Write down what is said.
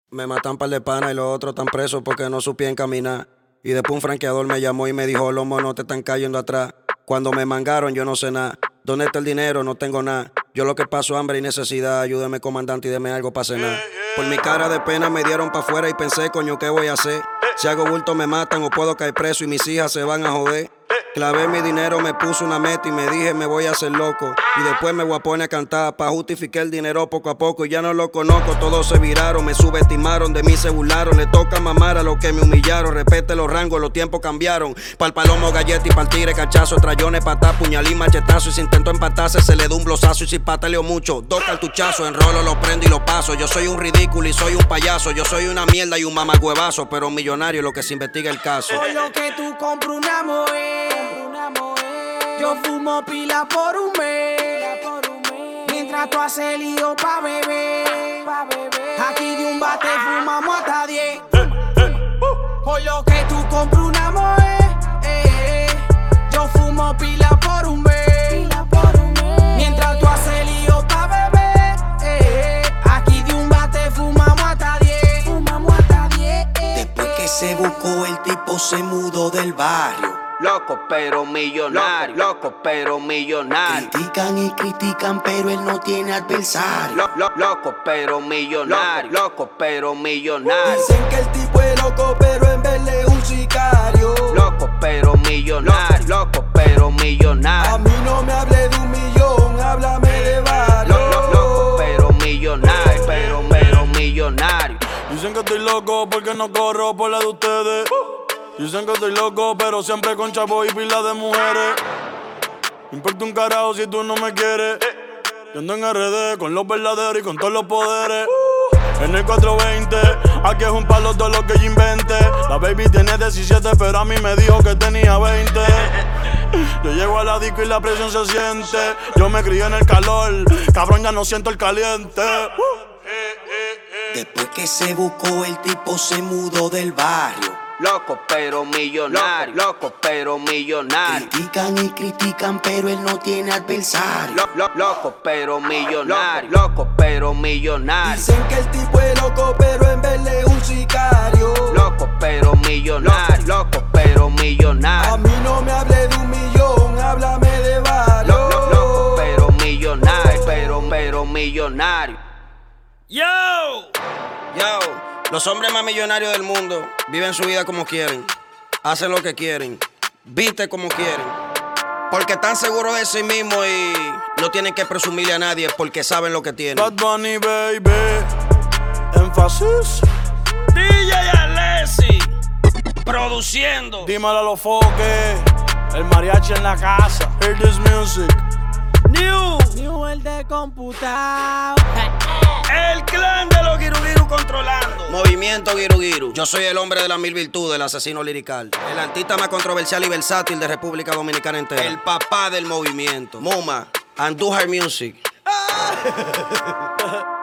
Me matan un par de panas y los otros están presos porque no supían caminar. Y después un franqueador me llamó y me dijo: los monos te están cayendo atrás. Cuando me mangaron yo no sé nada. ¿Dónde está el dinero? No tengo nada. Yo lo que paso hambre y necesidad. Ayúdeme, comandante, y deme algo para cenar. Por mi cara de pena me dieron pa' afuera y pensé, coño, ¿qué voy a hacer? Si hago bulto me matan o puedo caer preso y mis hijas se van a joder. Clavé mi dinero, me puse una meta y me dije me voy a hacer loco. Y después me voy a poner a cantar pa' justificar el dinero poco a poco. Y ya no lo conozco, todos se viraron, me subestimaron, de mí se burlaron. Le toca mamar a los que me humillaron. Respete los rangos, los tiempos cambiaron. Pa'l palomo, galleta y pa'l tigre, cachazo, trayones, patá, puñalí, machetazo. Y si intento empatarse se le da un blosazo. Y si pataleo mucho, dos cartuchazos, enrolo, lo prendo y lo paso. Yo soy un ridículo y soy un payaso. Yo soy una mierda y un mamagüevazo, pero millonario lo que se investiga el caso. Por lo que tú compras una moe, yo fumo pila por un mes. Mientras tú haces lío pa' beber. Aquí de un bate fumamos hasta 10. Por lo que tú compras una moe, yo fumo pila por un mes. Mientras tú haces lío pa' beber. Aquí de un bate fumamos hasta 10. Después que se buscó el tipo se mudó del barrio. Loco pero millonario, loco pero millonario. Critican y critican pero él no tiene adversario. Loco pero millonario, loco pero millonario. Dicen que el tipo es loco pero en vez de un sicario. Loco pero millonario, loco pero millonario. A mí no me hable de un millón, háblame de varios. Loco pero millonario, pero millonario. Dicen que estoy loco porque no corro por la de ustedes. Dicen que estoy loco, pero siempre con chavo y pila de mujeres. Me importa un carajo si tú no me quieres. Yo ando en RD con los verdaderos y con todos los poderes. En el 420, aquí es un palo todo lo que yo invente. La baby tiene 17, pero a mí me dijo que tenía 20. Yo llego a la disco y la presión se siente. Yo me crié en el calor, cabrón, ya no siento el caliente. Después que se buscó el tipo se mudó del barrio. Loco pero millonario, loco pero millonario. Critican y critican pero él no tiene adversario. Loco pero millonario, loco pero millonario. Dicen que el tipo es loco pero en vez de un sicario. Loco pero millonario, loco pero millonario. A mí no me hable de un millón, háblame de varios. Loco pero millonario, pero millonario. Yo, los hombres más millonarios del mundo viven su vida como quieren, hacen lo que quieren, visten como quieren, porque están seguros de sí mismos y no tienen que presumirle a nadie porque saben lo que tienen. Bad Bunny, baby, énfasis. DJ Alessi, produciendo. Dímelo a los foques, el mariachi en la casa. Hear this music. New el de computado. El clan de los Giru controlando. Movimiento Giru. Yo soy el hombre de las mil virtudes, el asesino lirical. El artista más controversial y versátil de República Dominicana entera. El papá del movimiento. Muma, Andújar Music.